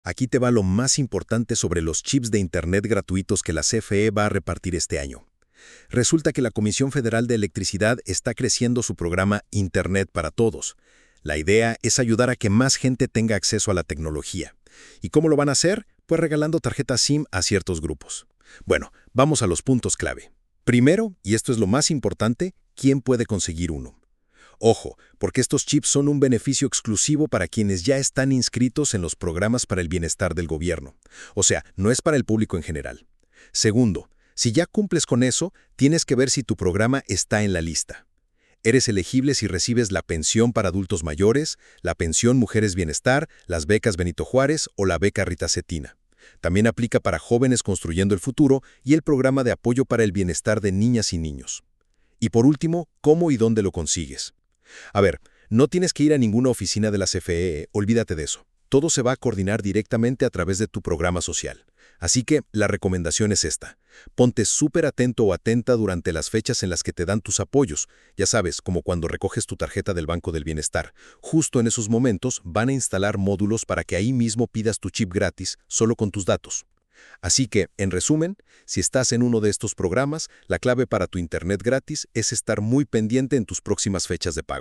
Aquí te va lo más importante sobre los chips de Internet gratuitos que la CFE va a repartir este año. Resulta que la Comisión Federal de Electricidad está creciendo su programa Internet para Todos. La idea es ayudar a que más gente tenga acceso a la tecnología. ¿Y cómo lo van a hacer? Pues regalando tarjetas SIM a ciertos grupos. Bueno, vamos a los puntos clave. Primero, y esto es lo más importante, ¿quién puede conseguir uno? Ojo, porque estos chips son un beneficio exclusivo para quienes ya están inscritos en los programas para el bienestar del gobierno. O sea, no es para el público en general. Segundo, si ya cumples con eso, tienes que ver si tu programa está en la lista. Eres elegible si recibes la pensión para adultos mayores, la pensión Mujeres Bienestar, las becas Benito Juárez o la beca Rita Cetina. También aplica para jóvenes construyendo el futuro y el programa de apoyo para el bienestar de niñas y niños. Y por último, ¿cómo y dónde lo consigues? A ver, no tienes que ir a ninguna oficina de la CFE, olvídate de eso. Todo se va a coordinar directamente a través de tu programa social. Así que la recomendación es esta. Ponte súper atento o atenta durante las fechas en las que te dan tus apoyos. Ya sabes, como cuando recoges tu tarjeta del Banco del Bienestar. Justo en esos momentos van a instalar módulos para que ahí mismo pidas tu chip gratis, solo con tus datos. Así que, en resumen, si estás en uno de estos programas, la clave para tu Internet gratis es estar muy pendiente en tus próximas fechas de pago.